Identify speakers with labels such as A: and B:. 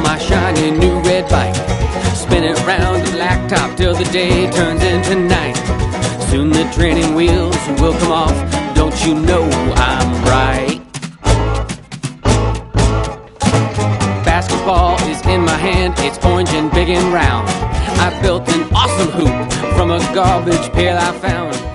A: my shiny new red bike, spin it round the blacktop till the day turns into night. Soon the training wheels will come off, don't you know I'm right? Basketball is in my hand, it's orange and big and round. I built an awesome hoop from a garbage pail I found.